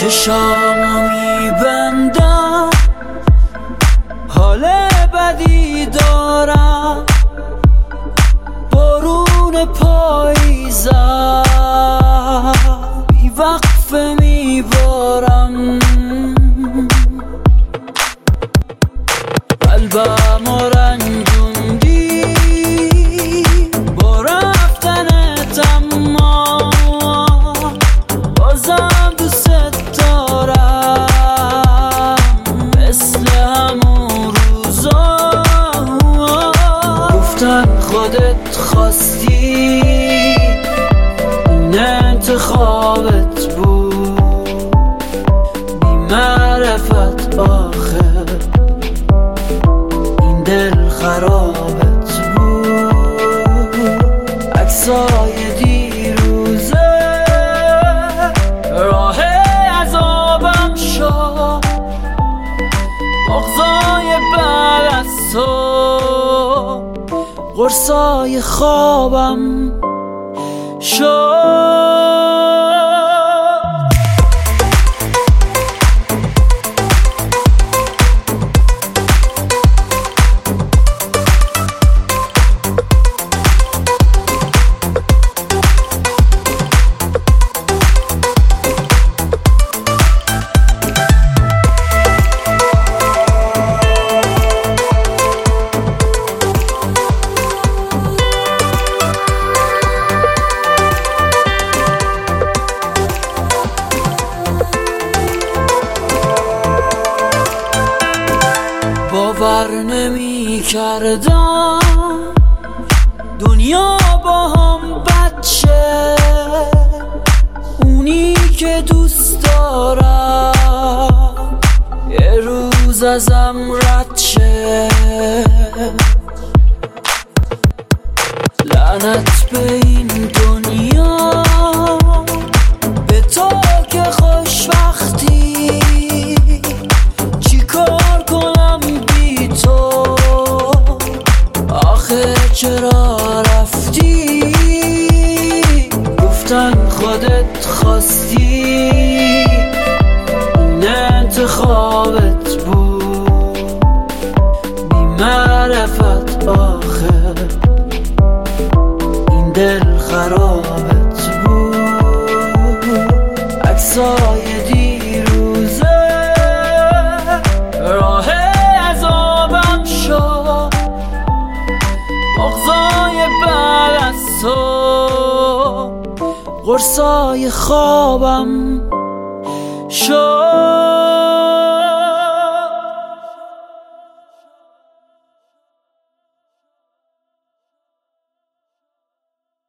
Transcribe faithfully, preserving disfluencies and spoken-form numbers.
چشامو میبندم حال بدی دارم، بارون پاییزم بی وقفه میبارم، قلبمو رنجوندی با رفتنت، اما بازم دوست دارم مثل همون روزا. گفتن خودت خواستی این انتخابت بود، بی معرفت آخر این دل خرابت بود. عکسای دیروزه راه عذابم شد، بغضای بعد از تو قرصای خوابم شد. باور نمی کردم دنیا با هم بد شه، اونی که دوست دارم یه روز ازم رد شه. لعنت به این دنیا، به تو که خوشبختی، چیکار کنم بی تو؟ آخه چرا رفتی؟ گفتن خودت خواستی این انتخابت بود، بی معرفت آخر این دل خرابت بود. عکسای دیروزه راه عذابم شد، بغضای بعد از تو قرصای خوابم شد.